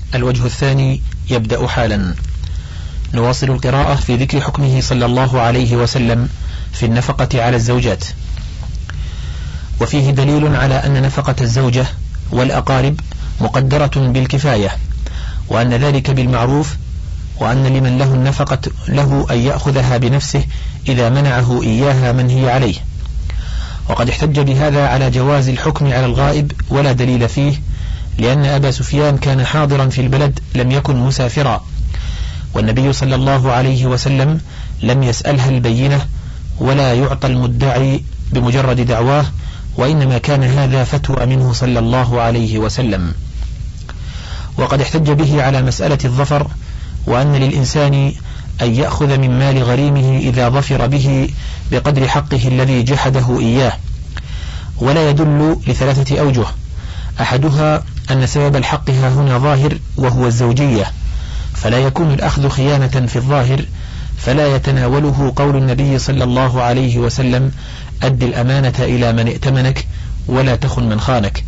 الوجه الثاني يبدأ حالا. نواصل القراءة في ذكر حكمه صلى الله عليه وسلم في النفقة على الزوجات. وفيه دليل على أن نفقة الزوجة والأقارب مقدرة بالكفاية، وأن ذلك بالمعروف، وأن لمن له النفقة له أن يأخذها بنفسه إذا منعه إياها من هي عليه. وقد احتج بهذا على جواز الحكم على الغائب ولا دليل فيه، لأن أبا سفيان كان حاضرا في البلد لم يكن مسافرا، والنبي صلى الله عليه وسلم لم يسألها البينة ولا يعطى المدعي بمجرد دعواه، وإنما كان هذا فتوى منه صلى الله عليه وسلم. وقد احتج به على مسألة الظفر، وأن للإنسان أن يأخذ من مال غريمه إذا ظفر به بقدر حقه الذي جحده إياه، ولا يدل لثلاثة أوجه. أحدها أن سبب الحق ها هنا ظاهر وهو الزوجية، فلا يكون الأخذ خيانة في الظاهر، فلا يتناوله قول النبي صلى الله عليه وسلم: أد الأمانة إلى من ائتمنك ولا تخن من خانك.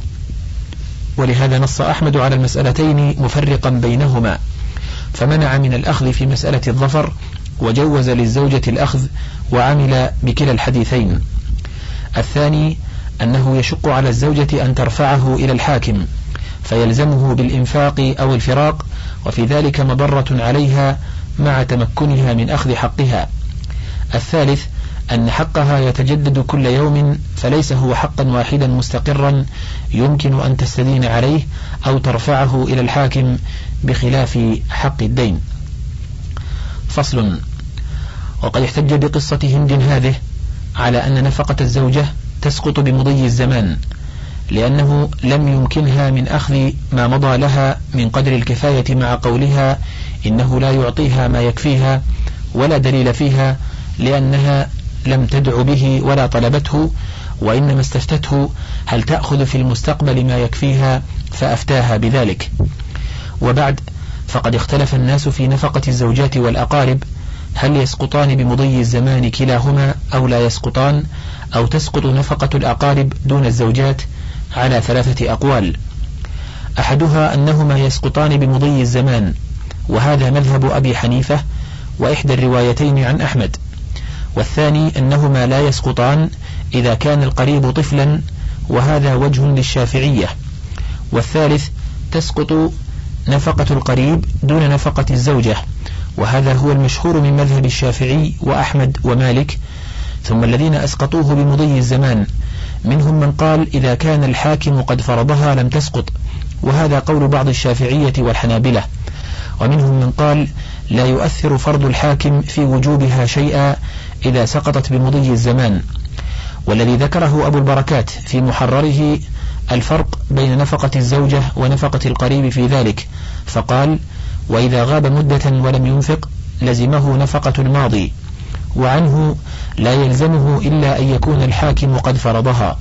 ولهذا نص أحمد على المسألتين مفرقا بينهما، فمنع من الأخذ في مسألة الظفر، وجوز للزوجة الأخذ، وعمل بكلا الحديثين. الثاني أنه يشق على الزوجة أن ترفعه إلى الحاكم فيلزمه بالإنفاق أو الفراق، وفي ذلك مضرة عليها مع تمكنها من أخذ حقها. الثالث أن حقها يتجدد كل يوم، فليس هو حقا واحدا مستقرا يمكن أن تستدين عليه أو ترفعه إلى الحاكم بخلاف حق الدين. فصل. وقد احتج بقصة هند هذه على أن نفقة الزوجة تسقط بمضي الزمان، لأنه لم يمكنها من أخذ ما مضى لها من قدر الكفاية، مع قولها إنه لا يعطيها ما يكفيها، ولا دليل فيها، لأنها لم تدع به ولا طلبته، وإنما استفتته هل تأخذ في المستقبل ما يكفيها، فأفتاها بذلك. وبعد، فقد اختلف الناس في نفقة الزوجات والأقارب، هل يسقطان بمضي الزمان كلاهما أو لا يسقطان، أو تسقط نفقة الأقارب دون الزوجات، على ثلاثة أقوال. أحدها أنهما يسقطان بمضي الزمان، وهذا مذهب أبي حنيفة وإحدى الروايتين عن أحمد. والثاني أنهما لا يسقطان إذا كان القريب طفلا، وهذا وجه للشافعية. والثالث تسقط نفقة القريب دون نفقة الزوجة، وهذا هو المشهور من مذهب الشافعي وأحمد ومالك. ثم الذين أسقطوه بمضي الزمان منهم من قال إذا كان الحاكم قد فرضها لم تسقط، وهذا قول بعض الشافعية والحنابلة. ومنهم من قال لا يؤثر فرض الحاكم في وجوبها شيئا إذا سقطت بمضي الزمان. والذي ذكره أبو البركات في محرره الفرق بين نفقة الزوجة ونفقة القريب في ذلك، فقال: وإذا غاب مدة ولم ينفق لزمه نفقة الماضي، وعنه لا يلزمه إلا أن يكون الحاكم قد فرضها.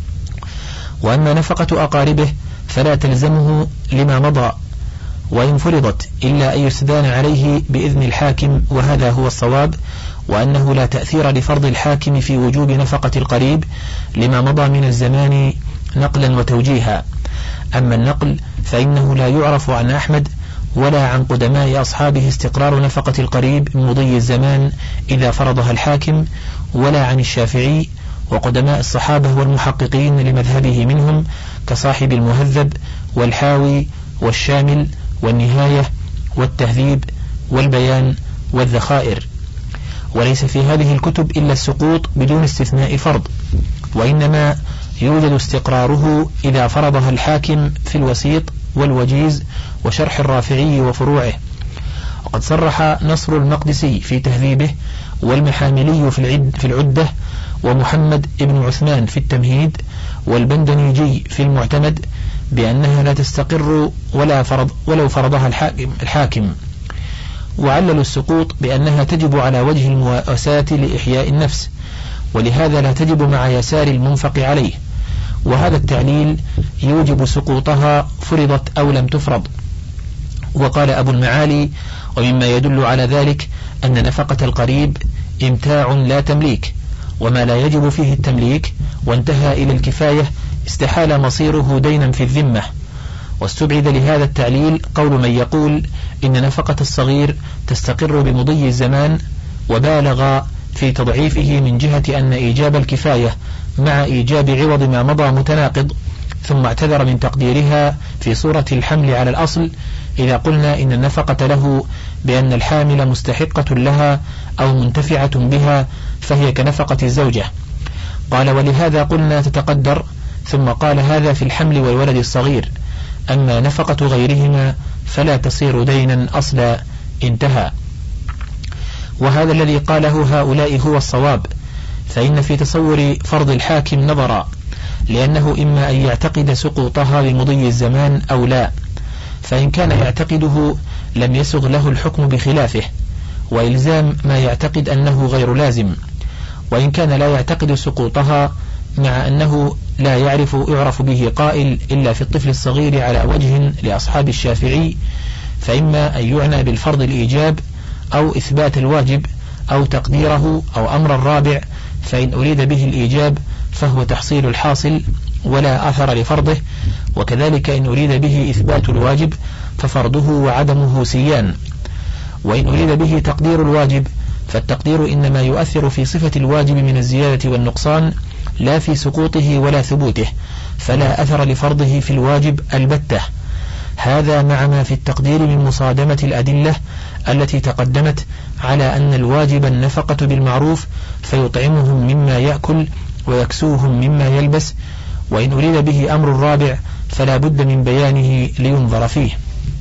وأما نفقة أقاربه فلا تلزمه لما مضى، وإن فرضت إلا أن يستدان عليه بإذن الحاكم، وهذا هو الصواب، وأنه لا تأثير لفرض الحاكم في وجوب نفقة القريب لما مضى من الزمان نقلا وتوجيها. أما النقل فإنه لا يعرف عن أحمد ولا عن قدماء أصحابه استقرار نفقة القريب من مضي الزمان إذا فرضها الحاكم، ولا عن الشافعي وقدماء الصحابة والمحققين لمذهبه منهم كصاحب المهذب والحاوي والشامل والنهاية والتهذيب والبيان والذخائر. وليس في هذه الكتب إلا السقوط بدون استثناء فرض، وإنما يوجد استقراره إذا فرضها الحاكم في الوسيط والوجيز وشرح الرافعي وفروعه. وقد صرح نصر المقدسي في تهذيبه، والمحاملي في العدة، ومحمد ابن عثمان في التمهيد، والبندنيجي في المعتمد بأنها لا تستقر ولو فرضها الحاكم. وعللوا السقوط بأنها تجب على وجه المواساة لإحياء النفس، ولهذا لا تجب مع يسار المنفق عليه، وهذا التعليل يوجب سقوطها فرضت أو لم تفرض. وقال أبو المعالي: ومما يدل على ذلك أن نفقة القريب إمتاع لا تمليك، وما لا يجب فيه التمليك وانتهى إلى الكفاية استحال مصيره دينا في الذمة، واستبعد لهذا التعليل قول من يقول إن نفقة الصغير تستقر بمضي الزمان، وبالغ في تضعيفه من جهة أن إيجاب الكفاية مع إيجاب عوض ما مضى متناقض، ثم اعتذر من تقديرها في صورة الحمل على الأصل إذا قلنا إن النفقة له بأن الحامل مستحقة لها أو منتفعة بها فهي كنفقة الزوجة. قال ولهذا قلنا تتقدر، ثم قال هذا في الحمل والولد الصغير، أما نفقة غيرهما فلا تصير دينا أصلا. انتهى. وهذا الذي قاله هؤلاء هو الصواب، فإن في تصور فرض الحاكم نظرا، لأنه إما أن يعتقد سقوطها بمضي الزمان أو لا، فإن كان يعتقده لم يسغ له الحكم بخلافه وإلزام ما يعتقد أنه غير لازم، وإن كان لا يعتقد سقوطها مع أنه لا يعرف به قائل إلا في الطفل الصغير على وجه لأصحاب الشافعي، فإما أن يعنى بالفرض الإيجاب أو إثبات الواجب أو تقديره أو أمر الرابع، فإن أريد به الإيجاب فهو تحصيل الحاصل ولا أثر لفرضه، وكذلك إن أريد به إثبات الواجب ففرضه وعدمه سيان، وإن أريد به تقدير الواجب فالتقدير إنما يؤثر في صفة الواجب من الزيادة والنقصان لا في سقوطه ولا ثبوته، فلا أثر لفرضه في الواجب البتة. هذا مع ما في التقدير من مصادمة الأدلة التي تقدمت على أن الواجب النفقة بالمعروف فيطعمهم مما يأكل ويكسوهم مما يلبس، وإن أريد به أمر الرابع فلا بد من بيانه لينظر فيه.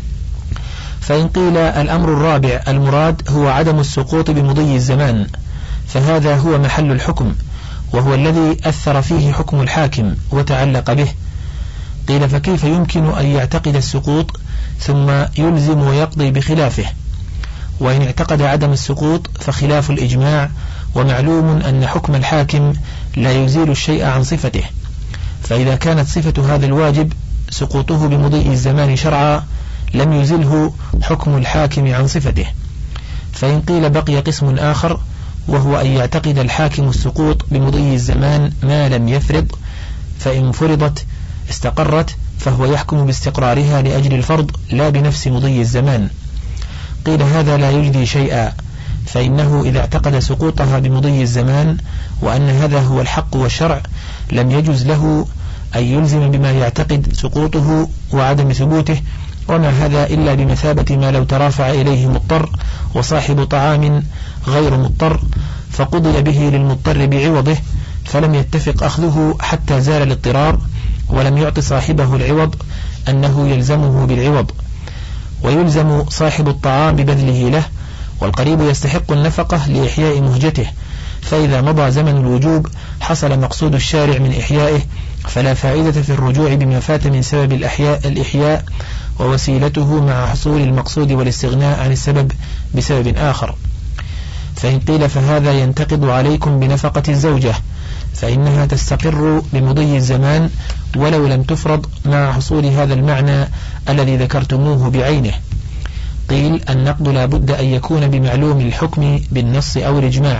فإن قيل الأمر الرابع المراد هو عدم السقوط بمضي الزمان، فهذا هو محل الحكم، وهو الذي أثر فيه حكم الحاكم وتعلق به. قيل فكيف يمكن أن يعتقد السقوط ثم يلزم ويقضي بخلافه؟ وإن اعتقد عدم السقوط فخلاف الإجماع، ومعلوم أن حكم الحاكم لا يزيل الشيء عن صفته، فإذا كانت صفة هذا الواجب سقوطه بمضي الزمان شرعا لم يزله حكم الحاكم عن صفته. فإن قيل بقي قسم آخر، وهو أن يعتقد الحاكم السقوط بمضي الزمان ما لم يفرض، فإن فرضت استقرت فهو يحكم باستقرارها لأجل الفرض لا بنفس مضي الزمان. قيل هذا لا يجدي شيئا، فإنه إذا اعتقد سقوطها بمضي الزمان وأن هذا هو الحق والشرع لم يجوز له أن يلزم بما يعتقد سقوطه وعدم ثبوته، وما هذا إلا بمثابة ما لو ترافع إليه مضطر وصاحب طعام غير مضطر فقضي به للمضطر بعوضه، فلم يتفق أخذه حتى زال الاضطرار، ولم يعط صاحبه العوض أنه يلزمه بالعوض، ويلزم صاحب الطعام ببذله له، والقريب يستحق النفقة لإحياء مهجته، فإذا مضى زمن الوجوب حصل مقصود الشارع من إحيائه، فلا فائدة في الرجوع بما فات من سبب الإحياء ووسيلته مع حصول المقصود والاستغناء عن السبب بسبب آخر. فإن قيل فهذا ينتقض عليكم بنفقة الزوجة، فإنها تستقر بمضي الزمان ولو لم تفرض مع حصول هذا المعنى الذي ذكرتموه بعينه. قيل النقض لا بد أن يكون بمعلوم الحكم بالنص أو الإجماع.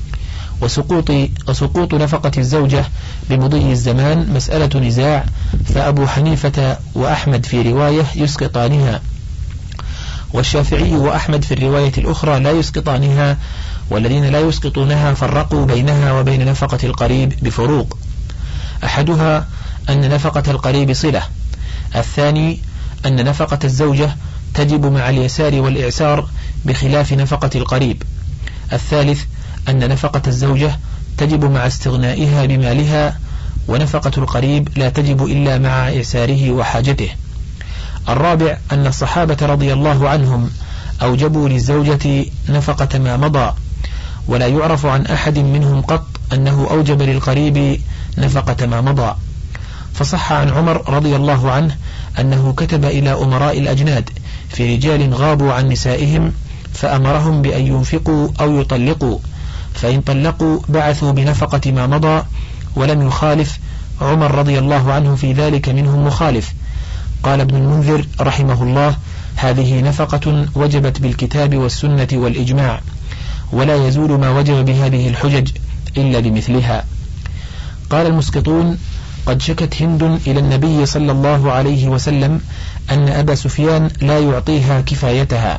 وسقوط نفقة الزوجة بمضي الزمان مسألة نزاع، فأبو حنيفة وأحمد في رواية يسقطانها، والشافعي وأحمد في الرواية الأخرى لا يسقطانها، والذين لا يسقطونها فرقوا بينها وبين نفقة القريب بفروق، أحدها أن نفقة القريب صلة، الثاني أن نفقة الزوجة تجب مع اليسار والإعسار بخلاف نفقة القريب، الثالث أن نفقة الزوجة تجب مع استغنائها بمالها، ونفقة القريب لا تجب إلا مع إعساره وحاجته، الرابع أن الصحابة رضي الله عنهم أوجبوا للزوجة نفقة ما مضى، ولا يعرف عن أحد منهم قط أنه أوجب للقريب نفقة ما مضى. فصح عن عمر رضي الله عنه أنه كتب إلى أمراء الأجناد في رجال غابوا عن نسائهم فأمرهم بأن ينفقوا أو يطلقوا، فإن طلقوا بعثوا بنفقة ما مضى، ولم يخالف عمر رضي الله عنه في ذلك منهم مخالف. قال ابن المنذر رحمه الله: هذه نفقة وجبت بالكتاب والسنة والإجماع، ولا يزول ما وجب بهذه الحجج إلا بمثلها. قال المسقطون: قد شكت هند إلى النبي صلى الله عليه وسلم أن أبا سفيان لا يعطيها كفايتها،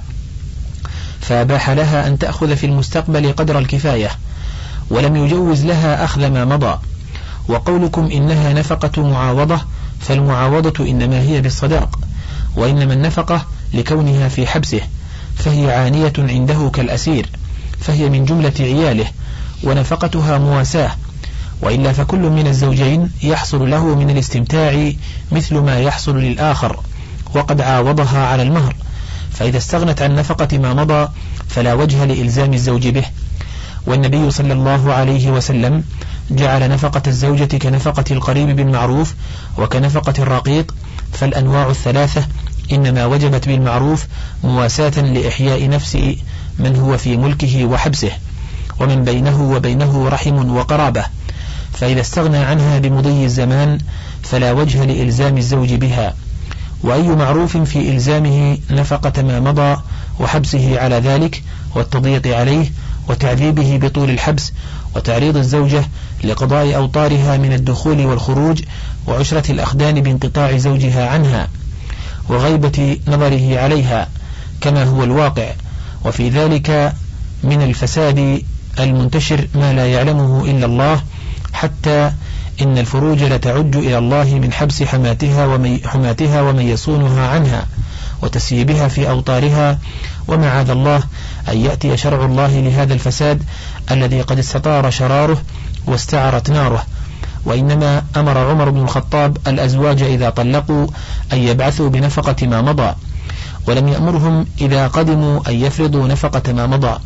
فأباح لها أن تأخذ في المستقبل قدر الكفاية، ولم يجوز لها أخذ ما مضى. وقولكم إنها نفقة معاوضة، فالمعاوضة إنما هي بالصداق، وإنما النفقة لكونها في حبسه، فهي عانية عنده كالأسير، فهي من جملة عياله، ونفقتها مواساة. وإلا فكل من الزوجين يحصل له من الاستمتاع مثل ما يحصل للآخر، وقد عاوضها على المهر، فإذا استغنت عن نفقة ما مضى فلا وجه لإلزام الزوج به. والنبي صلى الله عليه وسلم جعل نفقة الزوجة كنفقة القريب بالمعروف وكنفقة الرقيق، فالأنواع الثلاثة إنما وجبت بالمعروف مواساة لإحياء نفس من هو في ملكه وحبسه، ومن بينه وبينه رحم وقرابة، فإذا استغنى عنها بمضي الزمان فلا وجه لإلزام الزوج بها. وأي معروف في إلزامه نفقة ما مضى وحبسه على ذلك والتضييق عليه وتعذيبه بطول الحبس وتعريض الزوجة لقضاء أوطارها من الدخول والخروج وعشرة الأخدان بانقطاع زوجها عنها وغيبة نظره عليها كما هو الواقع، وفي ذلك من الفساد المنتشر ما لا يعلمه إلا الله، حتى إن الفروج لتعج إلى الله من حبس حماتها ومن يصونها عنها وتسييبها في أوطارها، ومعاذ الله أن يأتي شرع الله لهذا الفساد الذي قد استطار شراره واستعرت ناره. وإنما أمر عمر بن الخطاب الأزواج إذا طلقوا أن يبعثوا بنفقة ما مضى، ولم يأمرهم إذا قدموا أن يفرضوا نفقة ما مضى،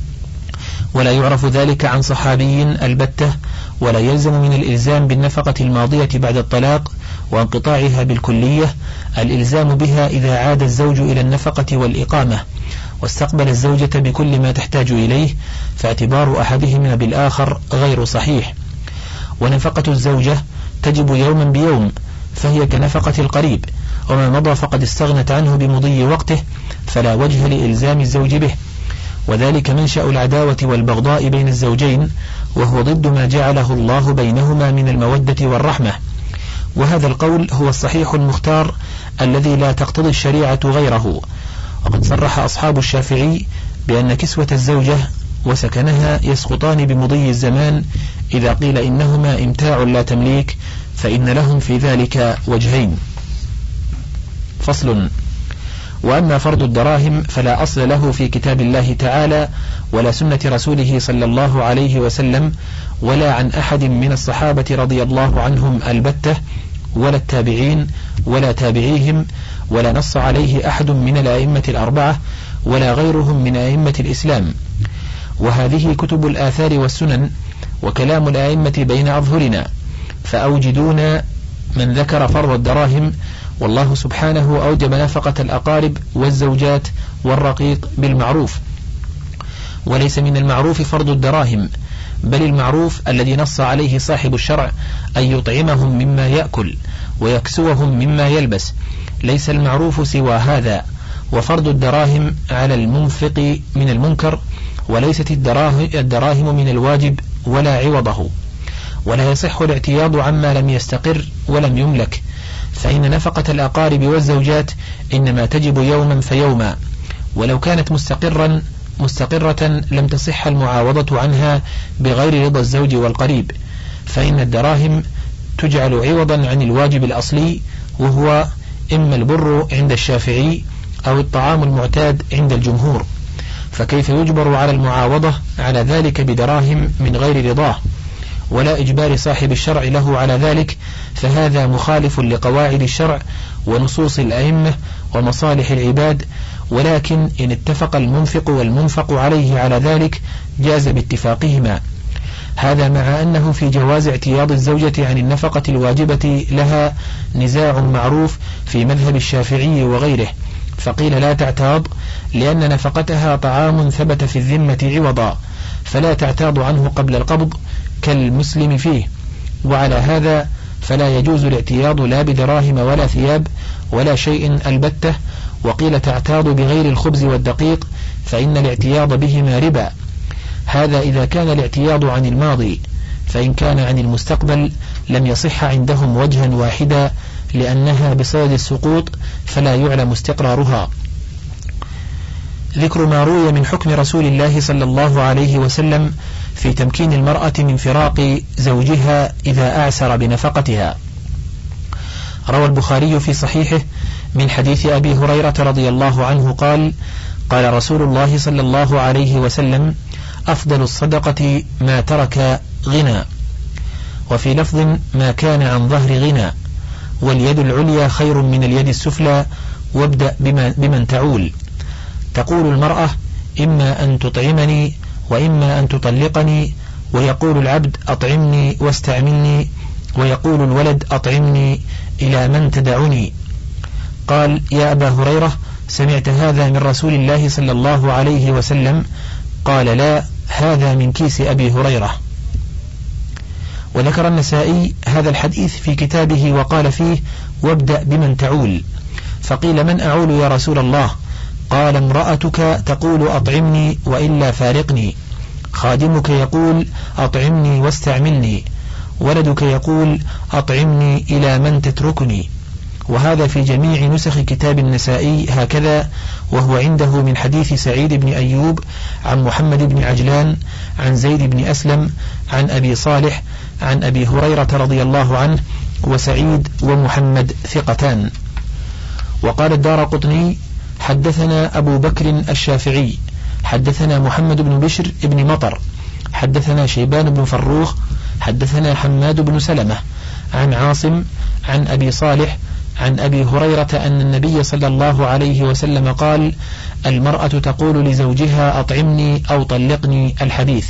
ولا يعرف ذلك عن صحابي البتة، ولا يلزم من الإلزام بالنفقة الماضية بعد الطلاق وانقطاعها بالكلية الإلزام بها إذا عاد الزوج إلى النفقة والإقامة واستقبل الزوجة بكل ما تحتاج إليه، فاعتبار أحدهما بالآخر غير صحيح. ونفقة الزوجة تجب يوما بيوم، فهي كنفقة القريب، وما مضى فقد استغنت عنه بمضي وقته، فلا وجه لإلزام الزوج به، وذلك منشأ العداوة والبغضاء بين الزوجين، وهو ضد ما جعله الله بينهما من المودة والرحمة. وهذا القول هو الصحيح المختار الذي لا تقتضي الشريعة غيره. وقد صرح أصحاب الشافعي بأن كسوة الزوجة وسكنها يسقطان بمضي الزمان إذا قيل إنهما إمتاع لا تمليك، فإن لهم في ذلك وجهين. فصل. وأما فرض الدراهم فلا أصل له في كتاب الله تعالى ولا سنة رسوله صلى الله عليه وسلم، ولا عن أحد من الصحابة رضي الله عنهم البتة، ولا التابعين ولا تابعيهم، ولا نص عليه أحد من الأئمة الأربعة ولا غيرهم من أئمة الإسلام. وهذه كتب الآثار والسنن وكلام الأئمة بين أظهرنا، فأوجدون من ذكر فرض الدراهم، والله سبحانه أوجب نفقة الأقارب والزوجات والرقيق بالمعروف، وليس من المعروف فرض الدراهم، بل المعروف الذي نص عليه صاحب الشرع أن يطعمهم مما يأكل ويكسوهم مما يلبس، ليس المعروف سوى هذا. وفرض الدراهم على المنفق من المنكر، وليست الدراهم من الواجب ولا عوضه، ولا يصح الاعتياض عما لم يستقر ولم يملك، فإن نفقة الأقارب والزوجات إنما تجب يوما فيوما، ولو كانت مستقرة لم تصح المعاوضة عنها بغير رضا الزوج والقريب، فإن الدراهم تجعل عوضا عن الواجب الأصلي، وهو إما البر عند الشافعي أو الطعام المعتاد عند الجمهور، فكيف يجبر على المعاوضة على ذلك بدراهم من غير رضاه ولا إجبار صاحب الشرع له على ذلك؟ فهذا مخالف لقواعد الشرع ونصوص الأئمة ومصالح العباد. ولكن إن اتفق المنفق والمنفق عليه على ذلك جاز باتفاقهما، هذا مع أنه في جواز اعتياض الزوجة عن النفقة الواجبة لها نزاع معروف في مذهب الشافعي وغيره، فقيل لا تعتاض لأن نفقتها طعام ثبت في الذمة عوضا، فلا تعتاض عنه قبل القبض كالمسلم فيه، وعلى هذا فلا يجوز الاعتياض لا بدراهم ولا ثياب ولا شيء البتة. وقيل تعتاض بغير الخبز والدقيق، فإن الاعتياض بهما ربا، هذا إذا كان الاعتياض عن الماضي، فإن كان عن المستقبل لم يصح عندهم وجها واحدا لأنها بصدد السقوط فلا يعلم استقرارها. ذكر ما روي من حكم رسول الله صلى الله عليه وسلم في تمكين المرأة من فراق زوجها إذا أعسر بنفقتها. روى البخاري في صحيحه من حديث أبي هريرة رضي الله عنه قال: قال رسول الله صلى الله عليه وسلم: أفضل الصدقة ما ترك غنى، وفي لفظ ما كان عن ظهر غنى، واليد العليا خير من اليد السفلى، وابدأ بمن تعول. تقول المرأة: إما أن تطعمني وإما أن تطلقني، ويقول العبد: أطعمني واستعملني، ويقول الولد: أطعمني إلى من تدعني. قال: يا أبا هريرة، سمعت هذا من رسول الله صلى الله عليه وسلم؟ قال: لا، هذا من كيس أبي هريرة. وذكر النسائي هذا الحديث في كتابه وقال فيه: وابدأ بمن تعول. فقيل: من أعول يا رسول الله؟ قال: امرأتك تقول: أطعمني وإلا فارقني، خادمك يقول: أطعمني واستعملني، ولدك يقول: أطعمني إلى من تتركني. وهذا في جميع نسخ كتاب النسائي هكذا، وهو عنده من حديث سعيد بن أيوب عن محمد بن عجلان عن زيد بن أسلم عن أبي صالح عن أبي هريرة رضي الله عنه. وسعيد ومحمد ثقتان. وقال الدارقطني: حدثنا أبو بكر الشافعي حدثنا محمد بن بشر بن مطر حدثنا شيبان بن فروخ حدثنا حماد بن سلمة عن عاصم عن أبي صالح عن أبي هريرة أن النبي صلى الله عليه وسلم قال: المرأة تقول لزوجها: أطعمني أو طلقني. الحديث.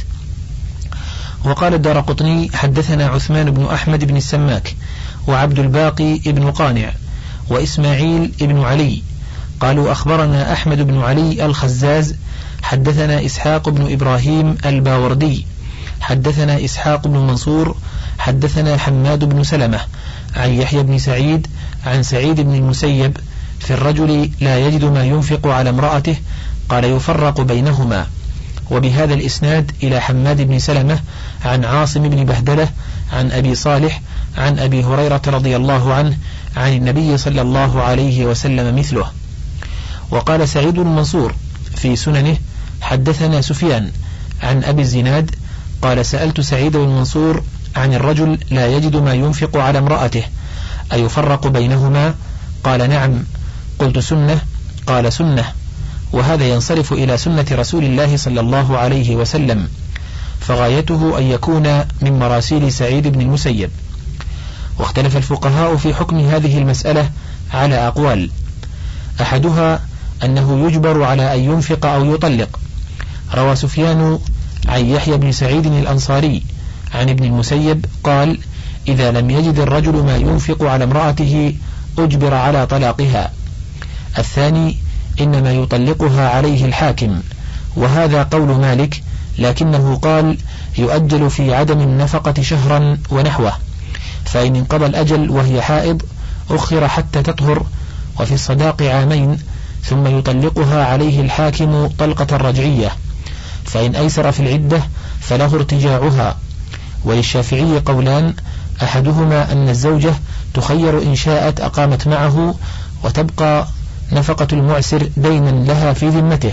وقال الدارقطني: حدثنا عثمان بن أحمد بن السماك وعبد الباقي بن قانع وإسماعيل بن علي قالوا: أخبرنا أحمد بن علي الخزاز حدثنا إسحاق بن إبراهيم الباوردي حدثنا إسحاق بن منصور حدثنا حماد بن سلمة عن يحيى بن سعيد عن سعيد بن المسيب في الرجل لا يجد ما ينفق على امرأته، قال: يفرق بينهما. وبهذا الإسناد إلى حماد بن سلمة عن عاصم بن بهدلة عن أبي صالح عن أبي هريرة رضي الله عنه عن النبي صلى الله عليه وسلم مثله. وقال سعيد بن منصور في سننه: حدثنا سفيان عن أبي الزناد قال: سألت سعيد بن منصور عن الرجل لا يجد ما ينفق على امرأته أيفرق بينهما؟ قال: نعم. قلت: سنة؟ قال: سنة. وهذا ينصرف إلى سنة رسول الله صلى الله عليه وسلم، فغايته أن يكون من مراسيل سعيد بن المسيب. واختلف الفقهاء في حكم هذه المسألة على أقوال، أحدها أنه يجبر على أن ينفق أو يطلق. روى سفيان عن يحيى بن سعيد الأنصاري عن ابن المسيب قال: إذا لم يجد الرجل ما ينفق على امرأته أجبر على طلاقها. الثاني إنما يطلقها عليه الحاكم، وهذا قول مالك، لكنه قال: يؤجل في عدم النفقة شهرا ونحوه، فإن انقضى الأجل وهي حائض أخر حتى تطهر، وفي الصداق عامين، ثم يطلقها عليه الحاكم طلقة رجعية، فإن أيسر في العدة فله ارتجاعها. وللشافعي قولان، أحدهما أن الزوجة تخير إن شاءت أقامت معه وتبقى نفقة المعسر دينا لها في ذمته.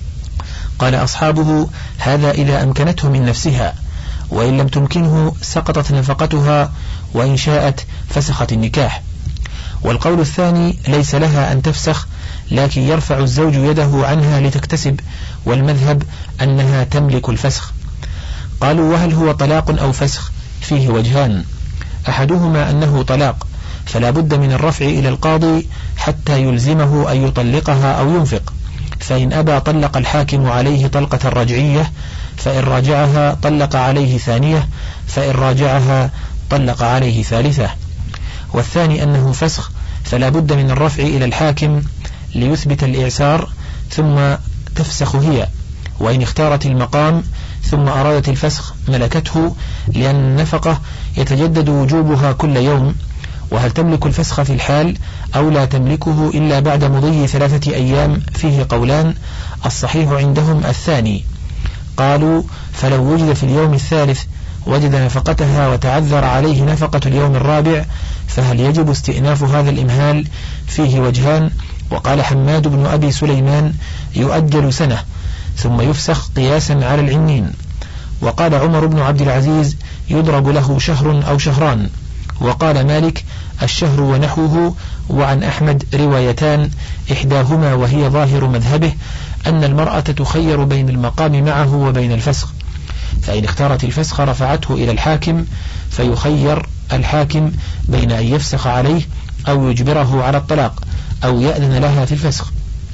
قال أصحابه: هذا إذا أمكنته من نفسها، وإن لم تمكنه سقطت نفقتها، وإن شاءت فسخت النكاح. والقول الثاني ليس لها أن تفسخ، لكن يرفع الزوج يده عنها لتكتسب، والمذهب أنها تملك الفسخ. قالوا: وهل هو طلاق أو فسخ؟ فيه وجهان، أحدهما أنه طلاق، فلا بد من الرفع إلى القاضي حتى يلزمه أن يطلقها أو ينفق، فإن أبى طلق الحاكم عليه طلقة رجعية، فإن راجعها طلق عليه ثانية، فإن راجعها طلق عليه ثالثة. والثاني أنه فسخ، فلا بد من الرفع إلى الحاكم ليثبت الإعسار ثم تفسخ هي، وإن اختارت المقام ثم أرادت الفسخ ملكته، لأن النفقة يتجدد وجوبها كل يوم. وهل تملك الفسخ في الحال أو لا تملكه إلا بعد مضي 3 أيام؟ فيه قولان، الصحيح عندهم الثاني. قالوا: فلو وجد في اليوم الثالث وجد نفقتها وتعذر عليه نفقة اليوم الرابع، فهل يجب استئناف هذا الإمهال؟ فيه وجهان. وقال حماد بن أبي سليمان يؤجل سنة ثم يفسخ قياسا على العنين. وقال عمر بن عبد العزيز يضرب له شهر أو شهران. وقال مالك الشهر ونحوه. وعن أحمد روايتان، إحداهما وهي ظاهر مذهبه أن المرأة تخير بين المقام معه وبين الفسخ، فإن اختارت الفسخ رفعته إلى الحاكم، فيخير الحاكم بين أن يفسخ عليه أو يجبره على الطلاق أو يأذن لها في الفسخ،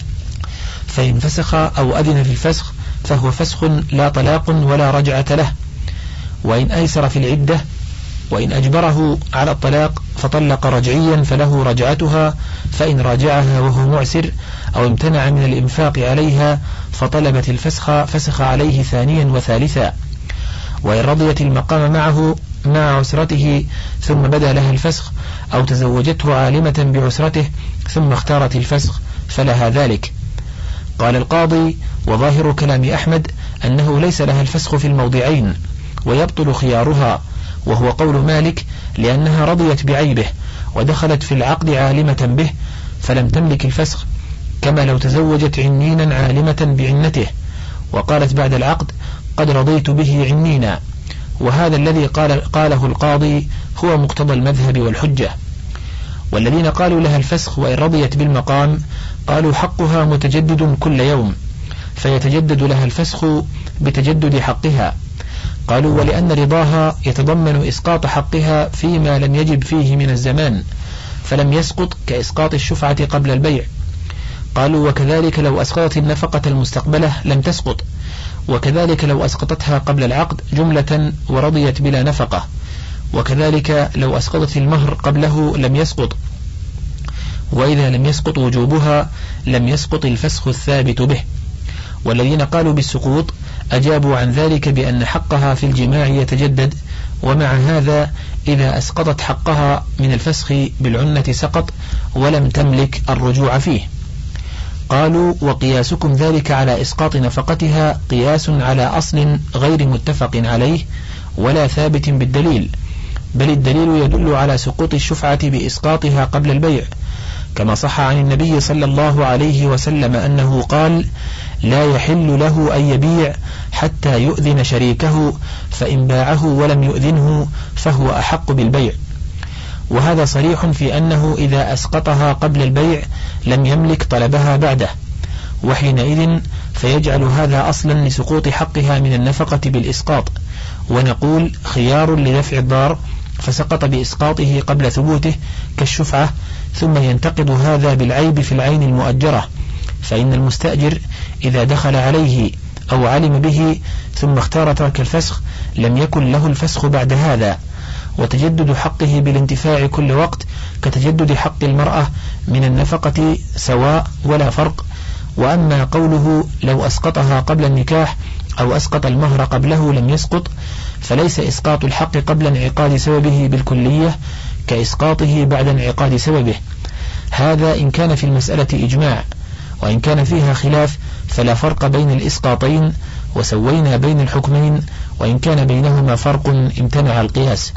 فإن فسخ أو أذن في الفسخ فهو فسخ لا طلاق ولا رجعة له. وإن أيسر في العدة وإن أجبره على الطلاق فطلق رجعيا فله رجعتها، فإن راجعها وهو معسر أو امتنع من الإنفاق عليها فطلبت الفسخ فسخ عليه ثانيا وثالثا. وإن رضيت المقام معه مع عسرته ثم بدا لها الفسخ أو تزوجته عالمة بعسرته ثم اختارت الفسخ فلها ذلك. قال القاضي وظاهر كلام أحمد أنه ليس لها الفسخ في الموضعين ويبطل خيارها، وهو قول مالك، لأنها رضيت بعيبه ودخلت في العقد عالمة به فلم تملك الفسخ، كما لو تزوجت عنينا عالمة بعنته وقالت بعد العقد قد رضيت به عنينا. وهذا الذي قاله القاضي هو مقتضى المذهب والحجة. والذين قالوا لها الفسخ وإن رضيت بالمقام قالوا حقها متجدد كل يوم، فيتجدد لها الفسخ بتجدد حقها. قالوا ولأن رضاها يتضمن إسقاط حقها فيما لم يجب فيه من الزمان فلم يسقط كإسقاط الشفعة قبل البيع. قالوا وكذلك لو أسقطت النفقة المستقبلة لم تسقط، وكذلك لو أسقطتها قبل العقد جملة ورضيت بلا نفقة، وكذلك لو أسقطت المهر قبله لم يسقط، وإذا لم يسقط وجوبها لم يسقط الفسخ الثابت به. والذين قالوا بالسقوط أجابوا عن ذلك بأن حقها في الجماع يتجدد، ومع هذا إذا أسقطت حقها من الفسخ بالعنة سقط ولم تملك الرجوع فيه. قالوا وقياسكم ذلك على إسقاط نفقتها قياس على أصل غير متفق عليه ولا ثابت بالدليل، بل الدليل يدل على سقوط الشفعة بإسقاطها قبل البيع، كما صح عن النبي صلى الله عليه وسلم أنه قال لا يحل له أن يبيع حتى يؤذن شريكه، فإن باعه ولم يؤذنه فهو أحق بالبيع. وهذا صريح في أنه إذا أسقطها قبل البيع لم يملك طلبها بعده، وحينئذ فيجعل هذا أصلا لسقوط حقها من النفقة بالإسقاط، ونقول خيار لدفع الضار فسقط بإسقاطه قبل ثبوته كالشفعة، ثم ينتقد هذا بالعيب في العين المؤجرة، فإن المستأجر إذا دخل عليه أو علم به ثم اختار ترك الفسخ لم يكن له الفسخ بعد هذا، وتجدد حقه بالانتفاع كل وقت كتجدد حق المرأة من النفقة سواء ولا فرق. وأما قوله لو أسقطها قبل النكاح أو أسقط المهر قبله لم يسقط، فليس إسقاط الحق قبل انعقاد سببه بالكلية كإسقاطه بعد انعقاد سببه، هذا إن كان في المسألة إجماع، وإن كان فيها خلاف فلا فرق بين الإسقاطين، وسوينا بين الحكمين، وإن كان بينهما فرق امتنع القياس.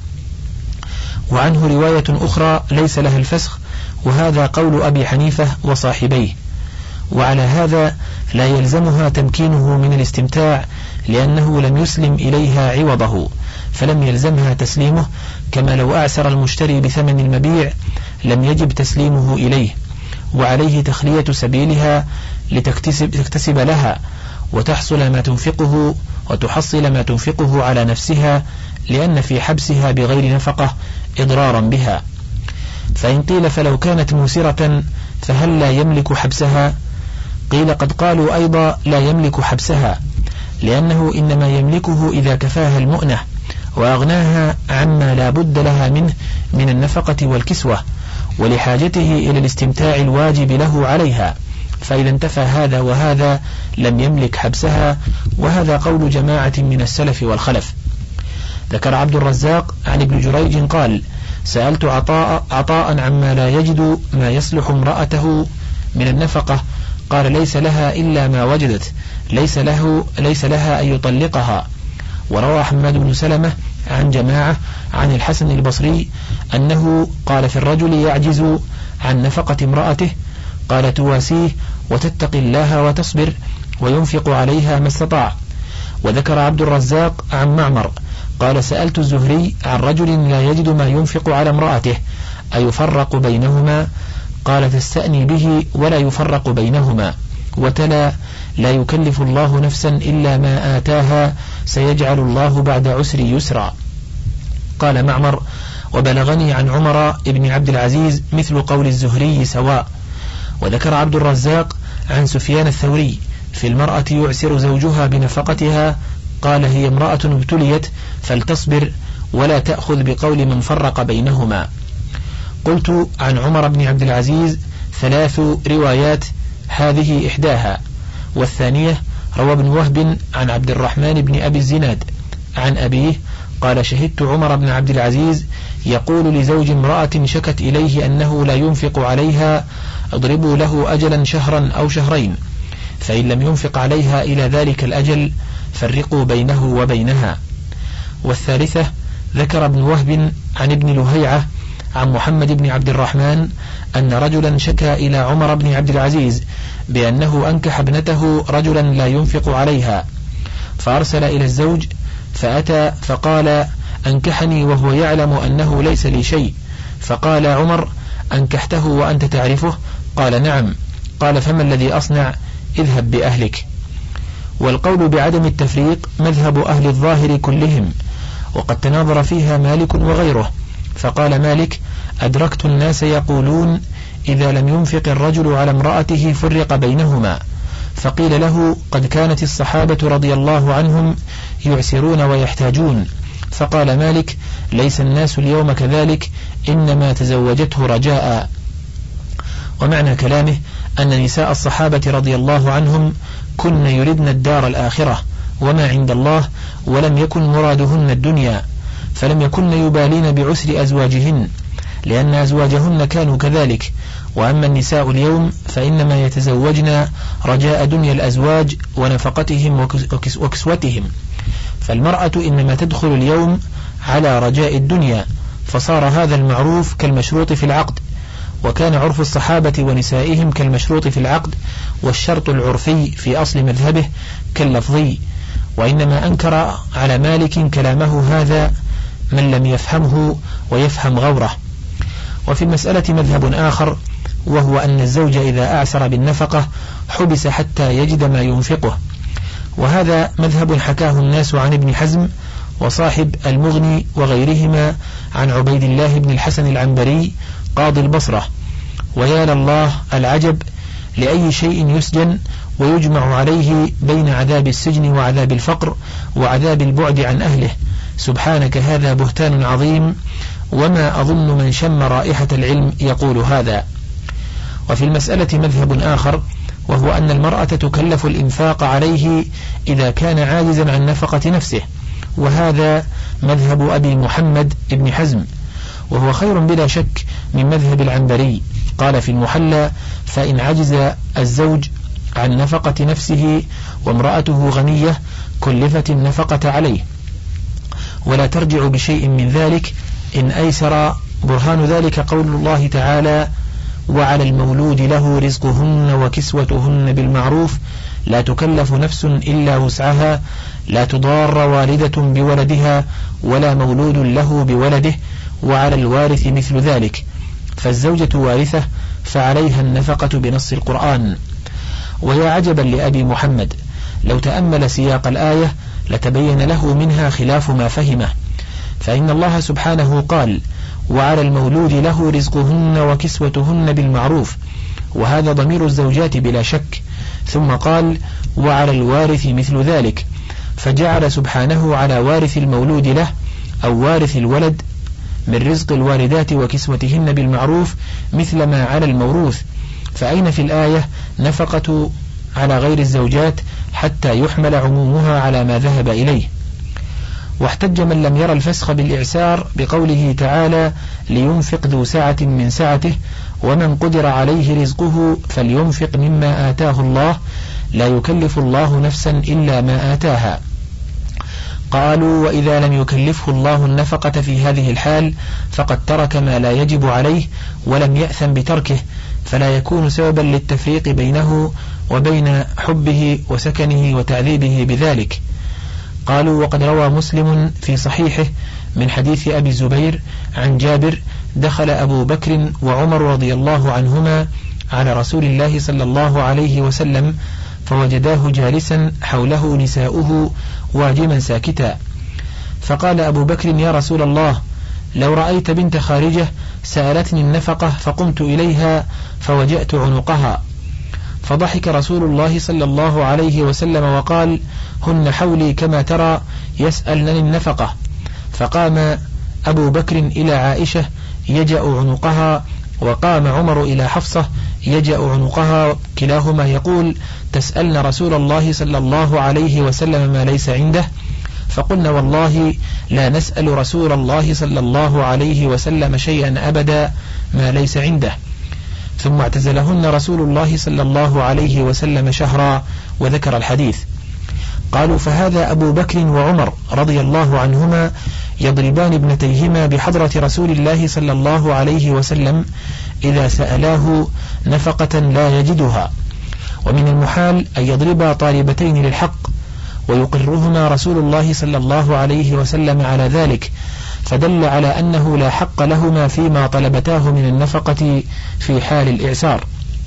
وعنه رواية أخرى ليس لها الفسخ، وهذا قول أبي حنيفة وصاحبيه. وعلى هذا لا يلزمها تمكينه من الاستمتاع لأنه لم يسلم إليها عوضه، فلم يلزمها تسليمه، كما لو أعسر المشتري بثمن المبيع لم يجب تسليمه إليه، وعليه تخلية سبيلها لتكتسب لها وتحصل ما تنفقه وتحصل ما تنفقه على نفسها، لأن في حبسها بغير نفقة إضرارا بها. فإن قيل فلو كانت موسرة فهل لا يملك حبسها؟ قيل قد قالوا أيضا لا يملك حبسها، لأنه إنما يملكه إذا كفاها المؤنة وأغناها عما لا بد لها منه من النفقة والكسوة، ولحاجته إلى الاستمتاع الواجب له عليها، فإذا انتفى هذا وهذا لم يملك حبسها، وهذا قول جماعة من السلف والخلف. ذكر عبد الرزاق عن ابن جريج قال سألت عطاء عما لا يجد ما يصلح امرأته من النفقة، قال ليس لها إلا ما وجدت، ليس لها أن يطلقها. وروى حماد بن سلمة عن جماعة عن الحسن البصري أنه قال في الرجل يعجز عن نفقة امرأته، قال تواسيه وتتقي الله وتصبر وينفق عليها ما استطاع. وذكر عبد الرزاق عن معمر قال سألت الزهري عن رجل لا يجد ما ينفق على امرأته أيفرق بينهما؟ قال تستأني به ولا يفرق بينهما. وتلا لا يكلف الله نفسا إلا ما آتاها سيجعل الله بعد عسر يسرا. قال معمر وبلغني عن عمر بن عبد العزيز مثل قول الزهري سواء. وذكر عبد الرزاق عن سفيان الثوري في المرأة يعسر زوجها بنفقتها قال هي امرأة ابتليت فلتصبر ولا تأخذ بقول من فرق بينهما. قلت عن عمر بن عبد العزيز 3 روايات، هذه إحداها، والثانية روى ابن وهب عن عبد الرحمن بن أبي الزناد عن أبيه قال شهدت عمر بن عبد العزيز يقول لزوج امرأة شكت إليه أنه لا ينفق عليها اضربوا له أجلا شهرا أو شهرين، فإن لم ينفق عليها إلى ذلك الأجل فرقوا بينه وبينها. والثالثة ذكر ابن وهب عن ابن لهيعة عن محمد بن عبد الرحمن أن رجلا شكى إلى عمر بن عبد العزيز بأنه أنكح ابنته رجلا لا ينفق عليها، فأرسل إلى الزوج فأتى فقال أنكحني وهو يعلم أنه ليس لي شيء، فقال عمر أنكحته وأنت تعرفه؟ قال نعم. قال فما الذي أصنع؟ اذهب بأهلك. والقول بعدم التفريق مذهب أهل الظاهر كلهم، وقد تناظر فيها مالك وغيره، فقال مالك أدركت الناس يقولون إذا لم ينفق الرجل على امرأته فرق بينهما، فقيل له قد كانت الصحابة رضي الله عنهم يعسرون ويحتاجون، فقال مالك ليس الناس اليوم كذلك إنما تزوجته رجاء. ومعنى كلامه أن نساء الصحابة رضي الله عنهم كن يردن الدار الآخرة وما عند الله، ولم يكن مرادهن الدنيا، فلم يكن يبالين بعسر أزواجهن لأن أزواجهن كانوا كذلك. وأما النساء اليوم فإنما يتزوجن رجاء دنيا الأزواج ونفقتهم وكسوتهم، فالمرأة إنما تدخل اليوم على رجاء الدنيا، فصار هذا المعروف كالمشروط في العقد، وكان عرف الصحابة ونسائهم كالمشروط في العقد، والشرط العرفي في أصل مذهبه كاللفظي. وإنما أنكر على مالك كلامه هذا من لم يفهمه ويفهم غوره. وفي المسألة مذهب آخر، وهو أن الزوج إذا أعسر بالنفقة حبس حتى يجد ما ينفقه، وهذا مذهب حكاه الناس عن ابن حزم وصاحب المغني وغيرهما عن عبيد الله بن الحسن العنبري قاضي البصرة. ويا لله العجب لأي شيء يسجن ويجمع عليه بين عذاب السجن وعذاب الفقر وعذاب البعد عن أهله، سبحانك هذا بهتان عظيم، وما أظن من شم رائحة العلم يقول هذا. وفي المسألة مذهب آخر، وهو أن المرأة تكلف الإنفاق عليه إذا كان عاجزا عن نفقة نفسه، وهذا مذهب أبي محمد ابن حزم، وهو خير بلا شك من مذهب العنبري. قال في المحلى فإن عجز الزوج عن نفقة نفسه وامرأته غنية كلفت النفقة عليه ولا ترجع بشيء من ذلك إن أيسر. برهان ذلك قول الله تعالى وعلى المولود له رزقهن وكسوتهن بالمعروف لا تكلف نفس إلا وسعها لا تضار والدة بولدها ولا مولود له بولده وعلى الوارث مثل ذلك، فالزوجة وارثة فعليها النفقة بنص القرآن. ويا عجبا لأبي محمد لو تأمل سياق الآية لتبين له منها خلاف ما فهمه، فإن الله سبحانه قال وعلى المولود له رزقهن وكسوتهن بالمعروف، وهذا ضمير الزوجات بلا شك، ثم قال وعلى الوارث مثل ذلك، فجعل سبحانه على وارث المولود له أو وارث الولد من رزق الوالدات وكسوتهن بالمعروف مثل ما على الموروث، فأين في الآية نفقة على غير الزوجات حتى يحمل عمومها على ما ذهب إليه. واحتج من لم يرى الفسخ بالإعسار بقوله تعالى لينفق ذو سعة من سعته ومن قدر عليه رزقه فلينفق مما آتاه الله لا يكلف الله نفسا إلا ما آتاها. قالوا وإذا لم يكلفه الله النفقة في هذه الحال فقد ترك ما لا يجب عليه ولم يأثم بتركه، فلا يكون سببا للتفريق بينه وبين حبه وسكنه وتعذيبه بذلك. قالوا وقد روى مسلم في صحيحه من حديث أبي الزبير عن جابر: دخل أبو بكر وعمر رضي الله عنهما على رسول الله صلى الله عليه وسلم فوجداه جالسا حوله نساؤه واجما ساكتا، فقال أبو بكر: يا رسول الله، لو رأيت بنت خارجة سألتني النفقة فقمت إليها فوجأت عنقها. فضحك رسول الله صلى الله عليه وسلم وقال: هن حولي كما ترى يسألنني النفقة. فقام أبو بكر إلى عائشة يجأ عنقها، وقام عمر إلى حفصة يجأ عنقها، كلاهما يقول: تسألن رسول الله صلى الله عليه وسلم ما ليس عنده؟ فقلنا: والله لا نسأل رسول الله صلى الله عليه وسلم شيئا أبدا ما ليس عنده. ثم اعتزلهن رسول الله صلى الله عليه وسلم شهرا، وذكر الحديث. قالوا فهذا أبو بكر وعمر رضي الله عنهما يضربان ابنتيهما بحضرة رسول الله صلى الله عليه وسلم إذا سألاه نفقة لا يجدها، ومن المحال أن يضربا طالبتين للحق ويقرهما رسول الله صلى الله عليه وسلم على ذلك، فدل على أنه لا حق لهما فيما طلبتاه من النفقة في حال الإعسار.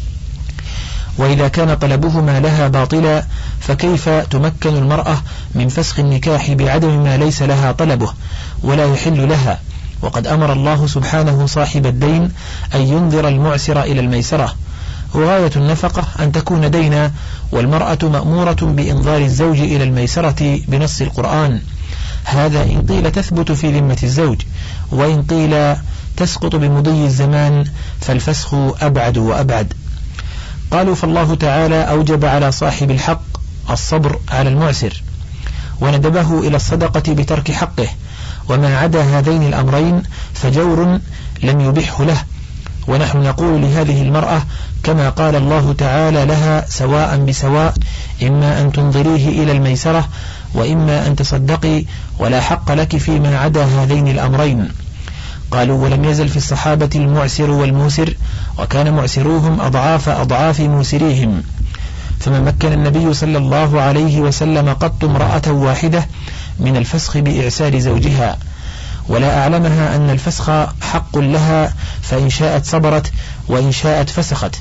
وإذا كان طلبهما لها باطلا فكيف تمكن المرأة من فسخ النكاح بعدم ما ليس لها طلبه ولا يحل لها؟ وقد أمر الله سبحانه صاحب الدين أن ينظر المعسر إلى الميسرة، وغاية النفقة أن تكون دينا، والمرأة مأمورة بإنظار الزوج إلى الميسرة بنص القرآن. هذا إن قيل تثبت في ذمة الزوج، وإن قيل تسقط بمضي الزمان فالفسخ أبعد وأبعد. قالوا فالله تعالى أوجب على صاحب الحق الصبر على المعسر، وندبه إلى الصدقة بترك حقه، وما عدا هذين الأمرين فجور لم يبحه له. ونحن نقول لهذه المرأة كما قال الله تعالى لها: سواء بسواء، إما أن تنظريه إلى الميسرة وإما أن تصدقي، ولا حق لك فيما عدا هذين الأمرين. قالوا ولم يزل في الصحابة المعسر والموسر، وكان معسروهم أضعاف موسريهم، فما مكن النبي صلى الله عليه وسلم قط امرأة واحدة من الفسخ بإعسار زوجها، ولا أعلمها أن الفسخ حق لها، فإن شاءت صبرت وإن شاءت فسخت،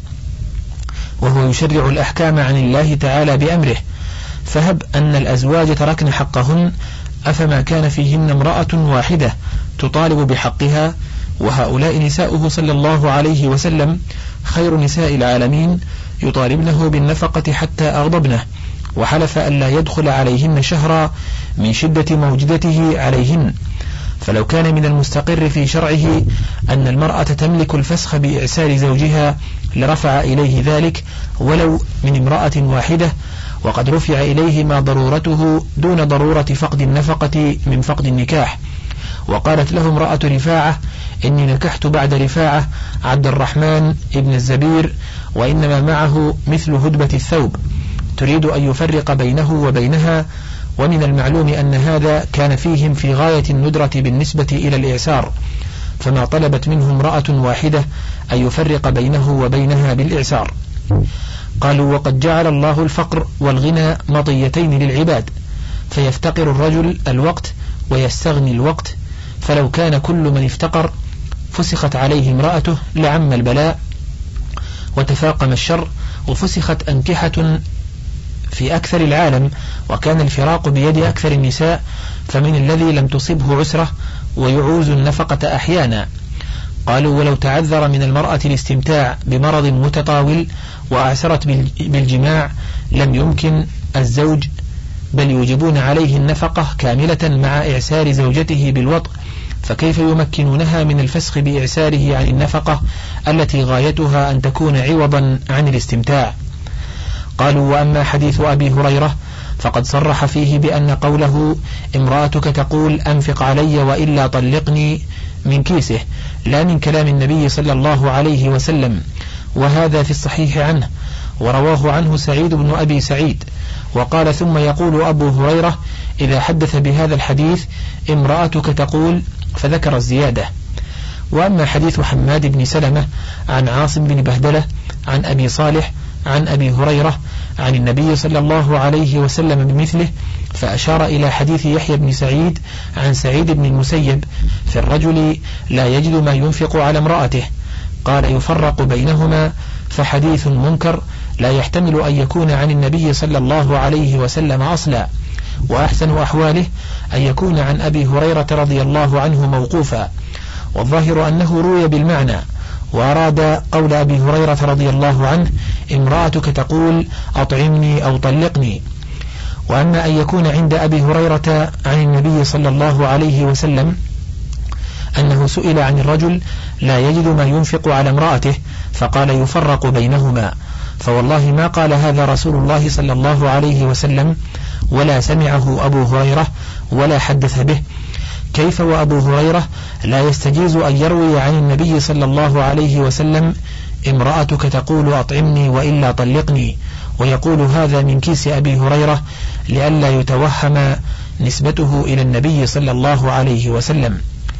وهو يشرع الأحكام عن الله تعالى بأمره. فهب أن الأزواج تركن حقهن، أفما كان فيهن امرأة واحدة تطالب بحقها؟ وهؤلاء نساؤه صلى الله عليه وسلم خير نساء العالمين، يطالبنه بالنفقة حتى أغضبنه، وحلف أن لا يدخل عليهن شهرا من شدة موجدته عليهن. فلو كان من المستقر في شرعه أن المرأة تملك الفسخ بإعسار زوجها لرفع إليه ذلك ولو من امرأة واحدة، وقد رفع إليه ما ضرورته دون ضرورة فقد النفقة من فقد النكاح. وقالت له امرأة رفاعة: إني نكحت بعد رفاعة عبد الرحمن ابن الزبير، وإنما معه مثل هدبة الثوب، تريد أن يفرق بينه وبينها. ومن المعلوم أن هذا كان فيهم في غاية الندرة بالنسبة إلى الإعسار، فما طلبت منه امرأة واحدة أن يفرق بينه وبينها بالإعسار. قالوا وقد جعل الله الفقر والغنى مطيتين للعباد، فيفتقر الرجل الوقت ويستغني الوقت، فلو كان كل من افتقر فسخت عليه امرأته لعم البلاء وتفاقم الشر، وفسخت أنكحة في أكثر العالم، وكان الفراق بيد أكثر النساء، فمن الذي لم تصبه عسرة ويعوز النفقة أحيانا. قالوا ولو تعذر من المرأة الاستمتاع بمرض متطاول وأعسرت بالجماع لم يمكن الزوج، بل يوجبون عليه النفقة كاملة مع إعسار زوجته بالوطء، فكيف يمكنونها من الفسخ بإعساره عن النفقة التي غايتها أن تكون عوضا عن الاستمتاع؟ قالوا وأما حديث أبي هريرة فقد صرح فيه بأن قوله امرأتك تقول أنفق علي وإلا طلقني من كيسه، لا من كلام النبي صلى الله عليه وسلم، وهذا في الصحيح عنه. ورواه عنه سعيد بن أبي سعيد. وقال: ثم يقول أبو هريرة إذا حدث بهذا الحديث: امرأتك تقول، فذكر الزيادة. وأما حديث حماد بن سلمة عن عاصم بن بهدلة عن أبي صالح عن أبي هريرة عن النبي صلى الله عليه وسلم بمثله، فأشار إلى حديث يحيى بن سعيد عن سعيد بن المسيب في الرجل لا يجد ما ينفق على امرأته، قال: يفرق بينهما، فحديث منكر لا يحتمل أن يكون عن النبي صلى الله عليه وسلم أصلا، وأحسن أحواله أن يكون عن أبي هريرة رضي الله عنه موقوفا، والظاهر أنه روي بالمعنى، وأراد قول أبي هريرة رضي الله عنه: امرأتك تقول أطعمني أو طلقني. وأما أن يكون عند أبي هريرة عن النبي صلى الله عليه وسلم أنه سئل عن الرجل لا يجد ما ينفق على امرأته فقال: يفرق بينهما، فوالله ما قال هذا رسول الله صلى الله عليه وسلم، ولا سمعه أبو هريرة ولا حدث به. كيف وأبو هريرة لا يستجيز أن يروي عن النبي صلى الله عليه وسلم: امرأتك تقول أطعمني وإلا طلقني، ويقول هذا من كيس أبي هريرة لئلا يتوهم نسبته إلى النبي صلى الله عليه وسلم.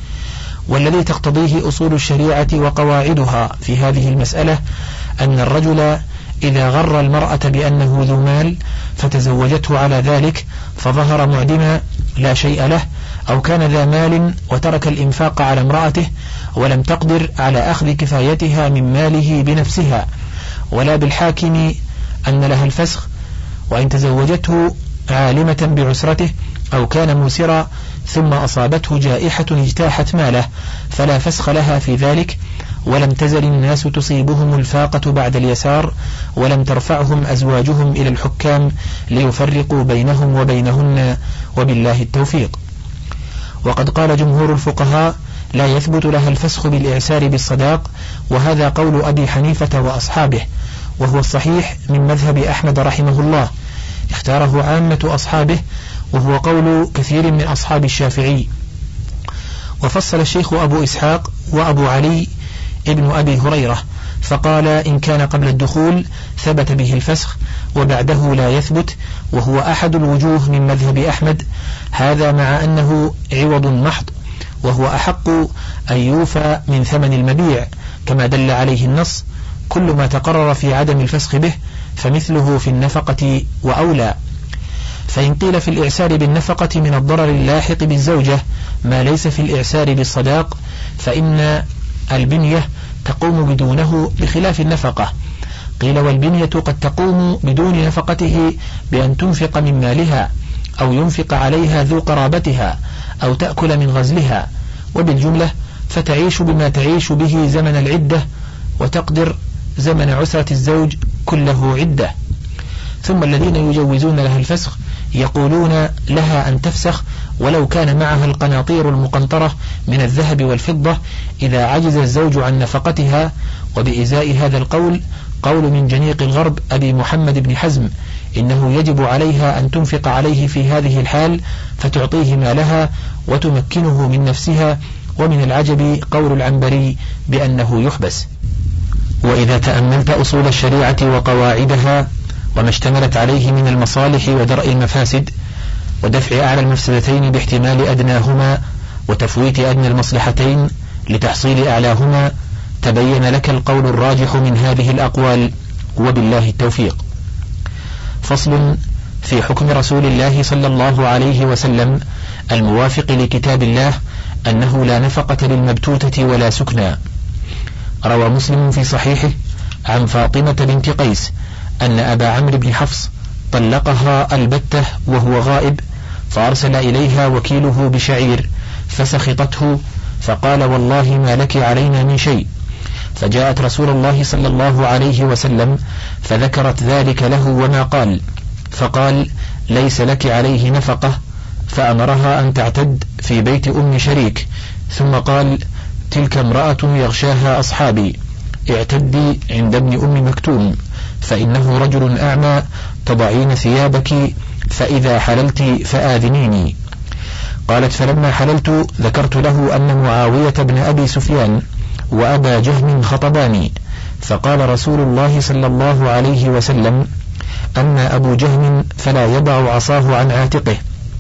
والذي تقتضيه أصول الشريعة وقواعدها في هذه المسألة أن الرجل إذا غر المرأة بأنه ذو مال فتزوجته على ذلك فظهر معدما لا شيء له، أو كان ذا مال وترك الإنفاق على امرأته ولم تقدر على أخذ كفايتها من ماله بنفسها ولا بالحاكم أن لها الفسخ، وإن تزوجته عالمة بعسرته أو كان موسرا ثم أصابته جائحة اجتاحت ماله فلا فسخ لها في ذلك، ولم تزل الناس تصيبهم الفاقة بعد اليسار، ولم ترفعهم أزواجهم إلى الحكام ليفرقوا بينهم وبينهن، وبالله التوفيق. وقد قال جمهور الفقهاء لا يثبت لها الفسخ بالإعسار بالصداق، وهذا قول أبي حنيفة وأصحابه، وهو الصحيح من مذهب أحمد رحمه الله، اختاره عامة أصحابه، وهو قول كثير من أصحاب الشافعي. وفصل الشيخ أبو إسحاق وأبو علي ابن أبي هريرة فقال: إن كان قبل الدخول ثبت به الفسخ، وبعده لا يثبت، وهو أحد الوجوه من مذهب أحمد، هذا مع أنه عوض محض، وهو أحق أن يوفى من ثمن المبيع كما دل عليه النص، كل ما تقرر في عدم الفسخ به فمثله في النفقة وأولى. فإن قيل في الإعسار بالنفقة من الضرر اللاحق بالزوجة ما ليس في الإعسار بالصداق، فإن البنية تقوم بدونه بخلاف النفقة. قيل: والبنية قد تقوم بدون نفقته بأن تنفق من مالها، أو ينفق عليها ذو قرابتها، أو تأكل من غزلها، وبالجملة فتعيش بما تعيش به زمن العدة، وتقدر زمن عسرة الزوج كله عدة. ثم الذين يجوزون لها الفسخ يقولون لها أن تفسخ ولو كان معها القناطير المقنطرة من الذهب والفضة إذا عجز الزوج عن نفقتها. وبإزاء هذا القول قول من جنيق الغرب أبي محمد بن حزم: إنه يجب عليها أن تنفق عليه في هذه الحال فتعطيه مالها وتمكنه من نفسها. ومن العجب قول العنبري بأنه يحبس. وإذا تأملت أصول الشريعة وقواعدها وما اشتملت عليه من المصالح ودرء المفاسد ودفع أعلى المفسدتين باحتمال أدناهما وتفويت أدنى المصلحتين لتحصيل أعلاهما، تبين لك القول الراجح من هذه الأقوال، وبالله التوفيق. فصل في حكم رسول الله صلى الله عليه وسلم الموافق لكتاب الله أنه لا نفقة للمبتوتة ولا سكنى. روى مسلم في صحيحه عن فاطمة بنت قيس أن أبا عمرو بن حفص طلقها البتة وهو غائب، فأرسل إليها وكيله بشعير فسخطته، فقال: والله ما لك علينا من شيء. فجاءت رسول الله صلى الله عليه وسلم فذكرت ذلك له وما قال، فقال: ليس لك عليه نفقة، فأمرها أن تعتد في بيت أم شريك، ثم قال: تلك امرأة يغشاها أصحابي، اعتدي عند ابن أم مكتوم، فإنه رجل أعمى، تضعين ثيابك، فإذا حللت فآذنيني. قالت: فلما حللت ذكرت له أن معاوية بن أبي سفيان وأبا جهم خطباني، فقال رسول الله صلى الله عليه وسلم: أما أبو جهم فلا يضع عصاه عن عاتقه،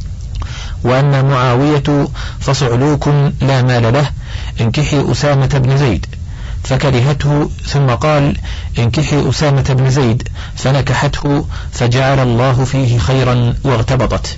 وأما معاوية فصعلوك لا مال له، انكحي أسامة بن زيد، فكرهته، ثم قال: انكحي أسامة بن زيد، فنكحته، فجعل الله فيه خيرا واغتبطت.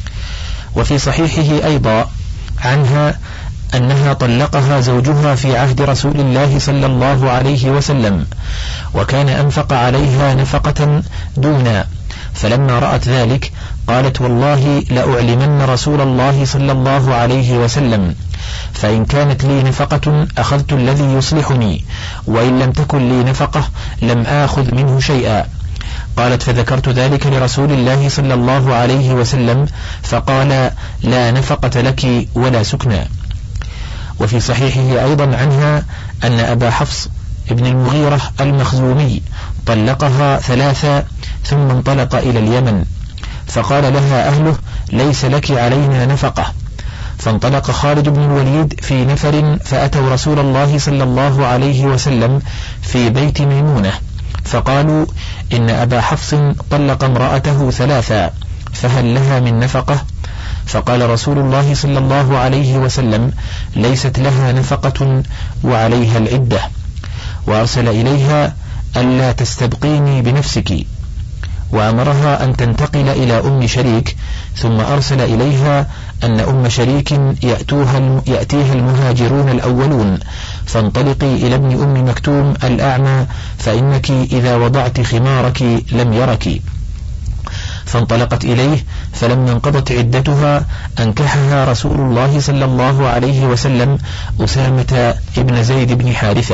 وفي صحيحه أيضا عنها أنها طلقها زوجها في عهد رسول الله صلى الله عليه وسلم، وكان أنفق عليها نفقة دونا، فلما رأت ذلك قالت: والله لأعلمن رسول الله صلى الله عليه وسلم، فإن كانت لي نفقة أخذت الذي يصلحني، وإن لم تكن لي نفقة لم آخذ منه شيئا. قالت: فذكرت ذلك لرسول الله صلى الله عليه وسلم، فقال: لا نفقة لك ولا سكنى. وفي صحيحه أيضا عنها أن أبا حفص ابن المغيرة المخزومي طلقها 3 ثم انطلق إلى اليمن، فقال لها أهله: ليس لك علينا نفقة. فانطلق خالد بن الوليد في نفر فأتوا رسول الله صلى الله عليه وسلم في بيت ميمونة، فقالوا: إن أبا حفص طلق امرأته 3، فهل لها من نفقة؟ فقال رسول الله صلى الله عليه وسلم: ليست لها نفقة وعليها العدة. وأرسل إليها: ألا تستبقيني بنفسك، وأمرها أن تنتقل إلى أم شريك، ثم أرسل إليها أن أم شريك يأتيها المهاجرون الأولون، فانطلقي إلى ابن أم مكتوم الأعمى، فإنك إذا وضعت خمارك لم يرك. فانطلقت إليه، فلما انقضت عدتها أنكحها رسول الله صلى الله عليه وسلم أسامة ابن زيد بن حارثة.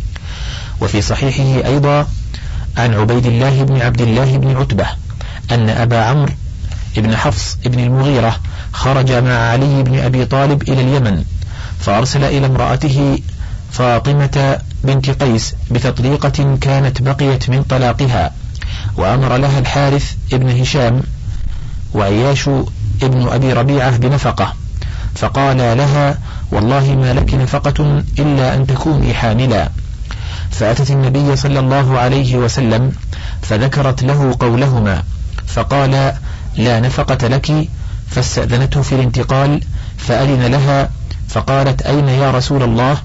وفي صحيحه أيضا عن عبيد الله بن عبد الله بن عتبة أن أبا عمرو ابن حفص ابن المغيرة خرج مع علي بن أبي طالب إلى اليمن، فأرسل إلى امرأته فاطمة بنت قيس بتطليقة كانت بقيت من طلاقها، وأمر لها الحارث ابن هشام وعياش ابن أبي ربيعة بنفقة، فقال لها: والله ما لك نفقة إلا أن تكوني حاملا. فأتت النبي صلى الله عليه وسلم فذكرت له قولهما، فقال: لا نفقة لك. فاستأذنته في الانتقال فأذن لها، فقالت: أين يا رسول الله؟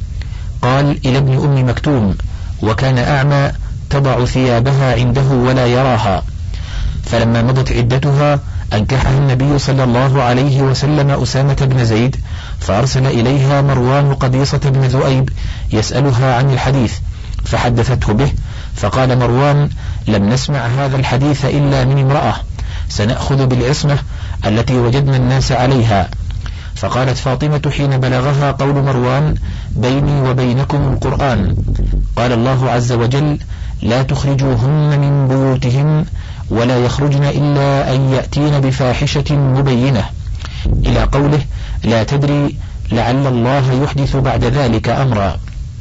قال: إلى ابن أم مكتوم، وكان أعمى، تضع ثيابها عنده ولا يراها. فلما مضت عدتها أنكحها النبي صلى الله عليه وسلم أسامة بن زيد، فأرسل إليها مروان قبيصة بن ذؤيب يسألها عن الحديث، فحدثته به، فقال مروان: لم نسمع هذا الحديث إلا من امرأة، سنأخذ بالعصمة التي وجدنا الناس عليها. فقالت فاطمة حين بلغها قول مروان: بيني وبينكم القرآن، قال الله عز وجل: لا تخرجوهن من بيوتهن ولا يخرجن إلا أن يأتين بفاحشة مبينة، إلى قوله: لا تدري لعل الله يحدث بعد ذلك أمرا.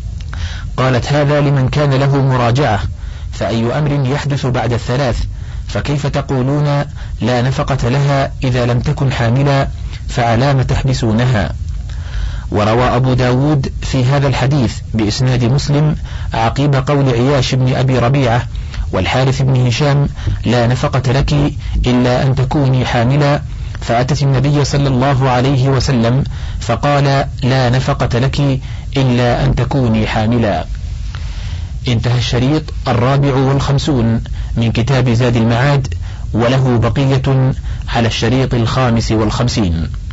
قالت: هذا لمن كان له مراجعة، فأي أمر يحدث بعد 3؟ فكيف تقولون لا نفقة لها إذا لم تكن حاملا؟ فعلام تحبسونها؟ وروى أبو داود في هذا الحديث بإسناد مسلم عقيب قول عياش بن أبي ربيعة والحارث بن هشام: لا نفقة لك إلا أن تكوني حاملا. فأتت النبي صلى الله عليه وسلم فقال: لا نفقة لك إلا أن تكوني حاملا. انتهى الشريط 54 من كتاب زاد المعاد، وله بقية على الشريط 55.